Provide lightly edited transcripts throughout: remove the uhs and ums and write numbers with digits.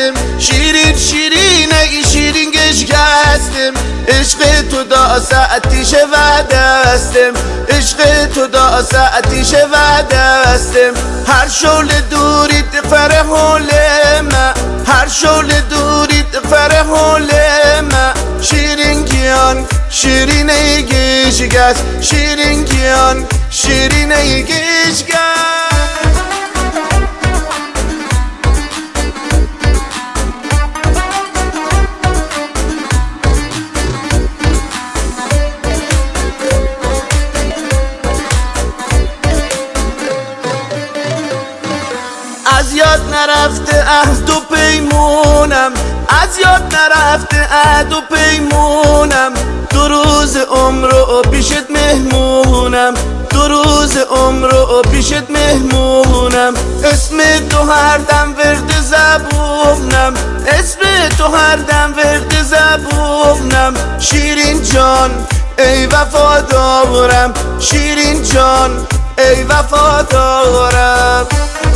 گشتم شیرین شیرینه ای شیرین گشتم عشق تو دا ساعتیش و دستم عشق تو دا ساعتیش و دستم هر شول دوریت فرح ما هر شول دوریت فرح ما شیرین گیان شیرینه گشگست شیرین گیان شیرینه گشگست از یاد نرفته عهد و پیمونم از یاد نرفته عهد و پیمونم دو روز عمر رو پیشت مهمونم دو روز عمر رو پیشت مهمونم اسم تو هر دم ورد زبونم اسم تو هر دم ورد زبونم شیرین جان ای وفادارم شیرین جان ای وفادارم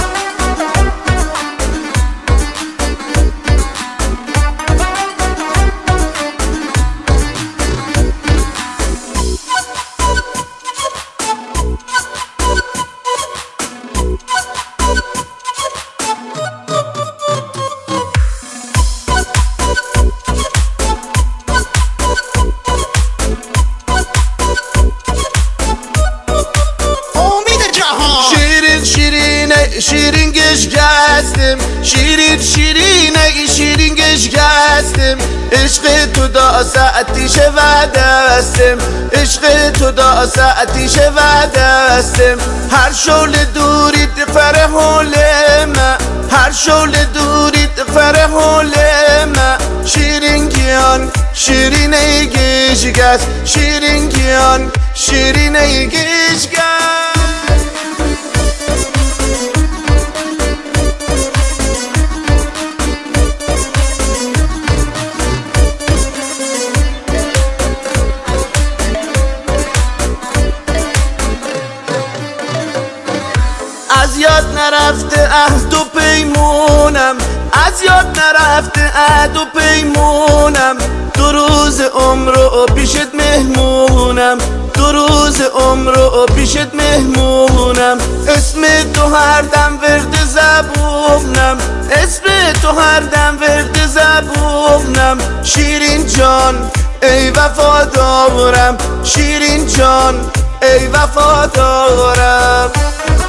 شیرین گشتم شیرین شیرینه ای شیرین گشتم عشق تو دا ساعتیش و دستم عشق تو دا ساعتیش و دستم هر شول دوریت فرح ما هر شول دوریت فرح ما شیرین گیان شیرینه گشگست شیرین گیان شیرینه گشگست از یاد نرفته عهد و پیمونم از یاد نرفته عهد و پیمونم دو روز عمر رو پیشت مهمونم دو روز عمر رو پیشت مهمونم اسم تو هر دم ورد زبونم اسم تو هر دم ورد زبونم شیرین جان ای وفادارم شیرین جان ای وفادارم